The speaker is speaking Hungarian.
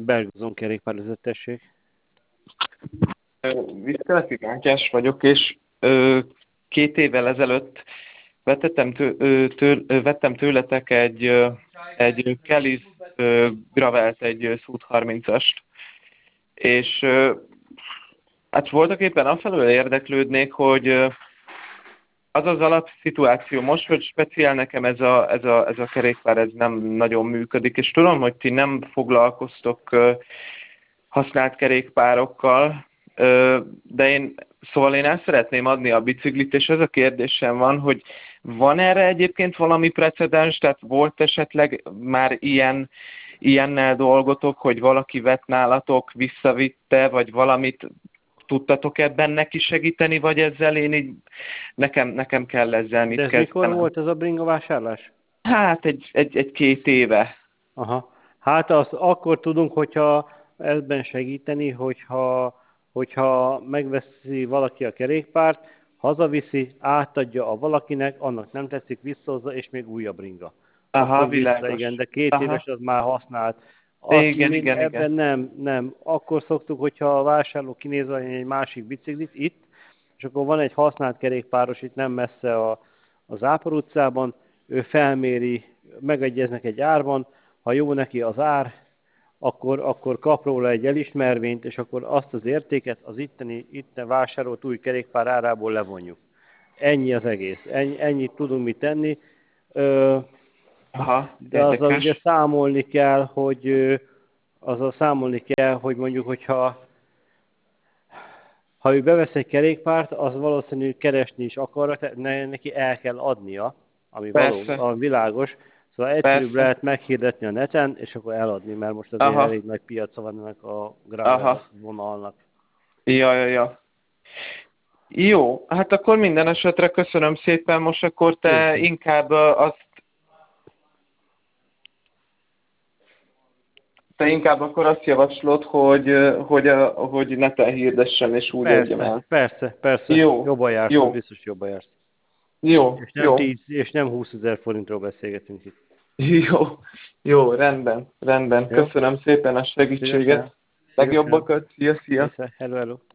Bergozon kerékpárvezetesség. Viszkeleti Kánkás vagyok, és 2 évvel ezelőtt vettem tőletek egy Kelly's Gravelt, egy Sud 30-ast, és hát voltak éppen afelől érdeklődnék, hogy az az alapszituáció most, hogy speciál nekem ez a kerékpár, ez nem nagyon működik, és tudom, hogy ti nem foglalkoztok használt kerékpárokkal, de szóval én el szeretném adni a biciklit, és ez a kérdésem van, hogy van erre egyébként valami precedens, tehát volt esetleg már ilyennel dolgotok, hogy valaki vett nálatok, visszavitte, vagy valamit tudtatok ebben neki segíteni, vagy ezzel én így, nekem kell ezzel mit De ez kezdenem. mikor volt ez a bringa vásárlás? Hát egy 2 éve. Aha. Hát azt akkor tudunk, hogyha ebben segíteni, hogyha megveszi valaki a kerékpárt, hazaviszi, átadja a valakinek, annak nem tetszik, visszahozza, és még újabb bringa. Aha, Akkor vissza, világos. igen, de 2 Aha. éves az már használt. Igen. Ebben nem. Akkor szoktuk, hogyha a vásárló kinéz egy másik biciklit itt, és akkor van egy használt kerékpáros itt nem messze az Zápor utcában, ő felméri, megegyeznek egy árban, ha jó neki az ár, akkor kap róla egy elismervényt, és akkor azt az értéket az itteni vásárolt új kerékpár árából levonjuk. Ennyi az egész. Ennyit tudunk mi tenni. Aha, De azzal ugye érdekes. számolni kell, hogy mondjuk, hogyha ő bevesz egy kerékpárt, az valószínűleg keresni is akar, neki el kell adnia, ami Persze, valóban világos. Szóval egyszerűbb persze. lehet meghirdetni a neten, és akkor eladni, mert most azért Aha, elég nagy piaca van ennek a gravel aha. vonalnak. Ja. Jó, hát akkor minden esetre köszönöm szépen. Most akkor te Szépen. inkább akkor azt javaslod, hogy neten hirdessem és úgy adjam el. Persze. Jó, Jobban jársz, az jó, biztos jobban jársz. jó, jó, És nem 20 000 forintról beszélgetünk itt. jó, rendben. Jó? Köszönöm szépen a Szívesen. segítséget. Szívesen. Legjobbakat. Szia. Hello.